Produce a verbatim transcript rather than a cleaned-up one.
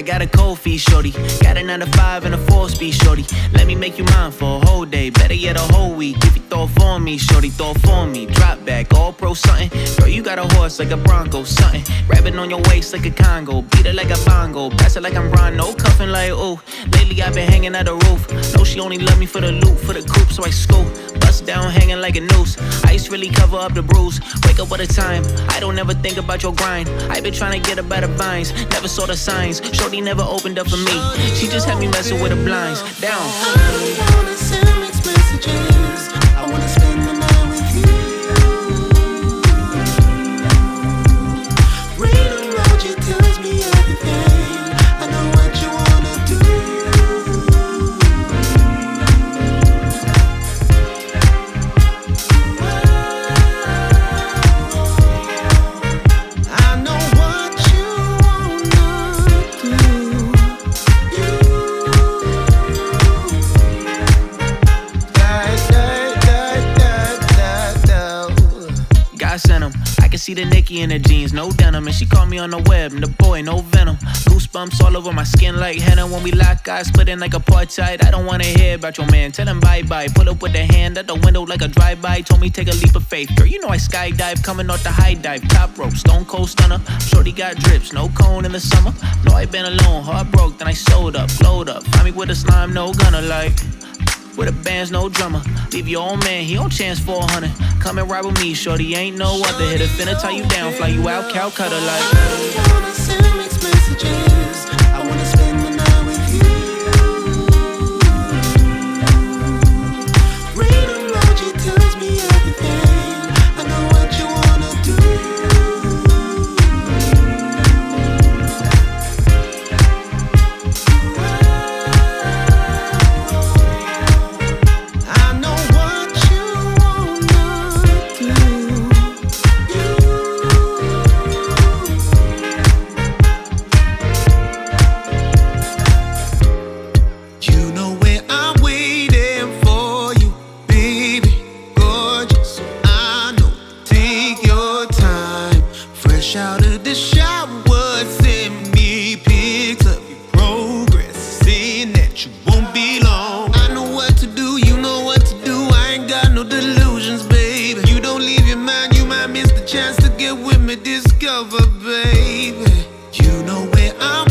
got a cold feet, shorty. Got a nine to five and a four speed, shorty. Let me make you mine for a whole day. Better yet, a whole week. If you throw it for me, shorty, throw it for me. Drop back, all pro something. Girl, you got a horse like a Bronco, something. Grabbing on your waist like a Congo. Beat it like a bongo. Pass it like I'm Ron, no cuffing like, ooh. Lately, I've been hanging at the roof. Know she only love me for the loot, for the coupe, so I scoop. Bust down, hanging like a noose. Ice really cover up the bruise. Wake up with a time. I don't ever think about your grind. I been trying to get up out of vines. Never saw the signs. Shorty never opened up for me. She just had me messing with the blinds. Down. I don't wanna send mixed messages. I wanna spend the night with you. Rain emoji tells me everything. I know what you wanna do. I know what you wanna do. God sent him. I can see the Nicki in her jeans, no denim. And she caught me on the web, and the boy, no venom. Goosebumps all over my skin like henna. When we lock eyes, split in like apartheid. I don't wanna hear about your man, tell him bye-bye. Pull up with the hand at the window like a drive-by. Told me take a leap of faith. Girl, you know I skydive, coming off the high dive. Top rope, stone cold stunner. Shorty got drips, no cone in the summer. No, I been alone, heart broke, then I sold up, glowed up. Find me with a slime, no gunner like. With a band's no drummer. Leave your old man, he on chance for a hundred. Come and ride with me, shorty, ain't no other. Hit a finna tie you down, fly you out, Calcutta like. I don't wanna send mixed messages. I wanna spend the night with you. Rain emoji tells me everything. I know what you wanna do. I know what you wanna do. You know where I'm waiting for you, baby, gorgeous. I know, take your time. Fresh out of the shower, send me pics of your progress, saying that you won't be long. I know what to do, you know what to do. I ain't got no delusions, baby. You don't leave your mind, you might miss the chance to get with me, discover, baby. You know where I'm